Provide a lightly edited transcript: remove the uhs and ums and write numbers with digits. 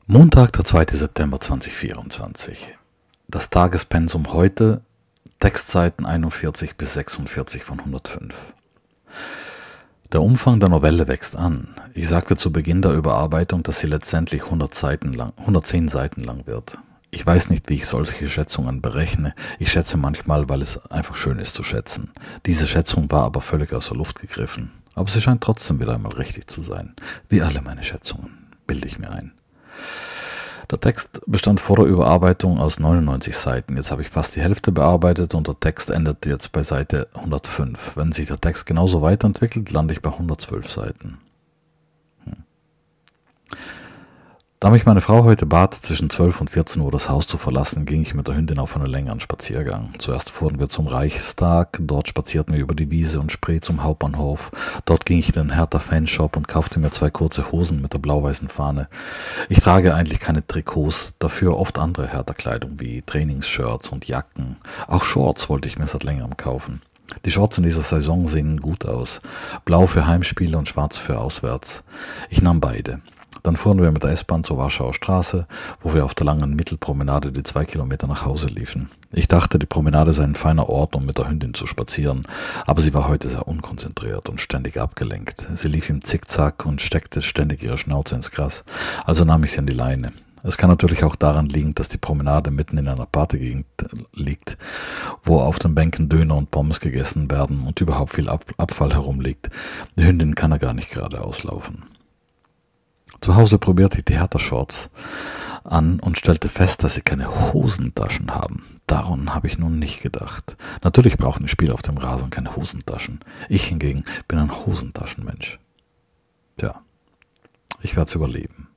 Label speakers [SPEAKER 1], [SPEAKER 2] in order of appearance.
[SPEAKER 1] Montag, der 2. September 2024. Das Tagespensum heute, Textseiten 41 bis 46 von 105. Der Umfang der Novelle wächst an. Ich sagte zu Beginn der Überarbeitung, dass sie letztendlich 110 Seiten lang wird. Ich weiß nicht, wie ich solche Schätzungen berechne. Ich schätze manchmal, weil es einfach schön ist zu schätzen. Diese Schätzung war aber völlig aus der Luft gegriffen. Aber sie scheint trotzdem wieder einmal richtig zu sein. Wie alle meine Schätzungen, bilde ich mir ein. Der Text bestand vor der Überarbeitung aus 99 Seiten. Jetzt habe ich fast die Hälfte bearbeitet und der Text endet jetzt bei Seite 105. Wenn sich der Text genauso weiterentwickelt, lande ich bei 112 Seiten. Da mich meine Frau heute bat, zwischen 12 und 14 Uhr das Haus zu verlassen, ging ich mit der Hündin auf einen längeren Spaziergang. Zuerst fuhren wir zum Reichstag, dort spazierten wir über die Wiese und Spree zum Hauptbahnhof. Dort ging ich in den Hertha-Fanshop und kaufte mir 2 kurze Hosen mit der blau-weißen Fahne. Ich trage eigentlich keine Trikots, dafür oft andere Hertha-Kleidung wie Trainingsshirts und Jacken. Auch Shorts wollte ich mir seit längerem kaufen. Die Shorts in dieser Saison sehen gut aus. Blau für Heimspiele und schwarz für auswärts. Ich nahm beide. Dann fuhren wir mit der S-Bahn zur Warschauer Straße, wo wir auf der langen Mittelpromenade die 2 Kilometer nach Hause liefen. Ich dachte, die Promenade sei ein feiner Ort, um mit der Hündin zu spazieren, aber sie war heute sehr unkonzentriert und ständig abgelenkt. Sie lief im Zickzack und steckte ständig ihre Schnauze ins Gras, also nahm ich sie an die Leine. Es kann natürlich auch daran liegen, dass die Promenade mitten in einer Partygegend liegt, wo auf den Bänken Döner und Pommes gegessen werden und überhaupt viel Abfall herumliegt. Die Hündin kann ja gar nicht geradeaus laufen. Zu Hause probierte ich die Hertha-Shorts an und stellte fest, dass sie keine Hosentaschen haben. Daran habe ich nun nicht gedacht. Natürlich brauchen die Spieler auf dem Rasen keine Hosentaschen. Ich hingegen bin ein Hosentaschenmensch. Tja, ich werde es überleben.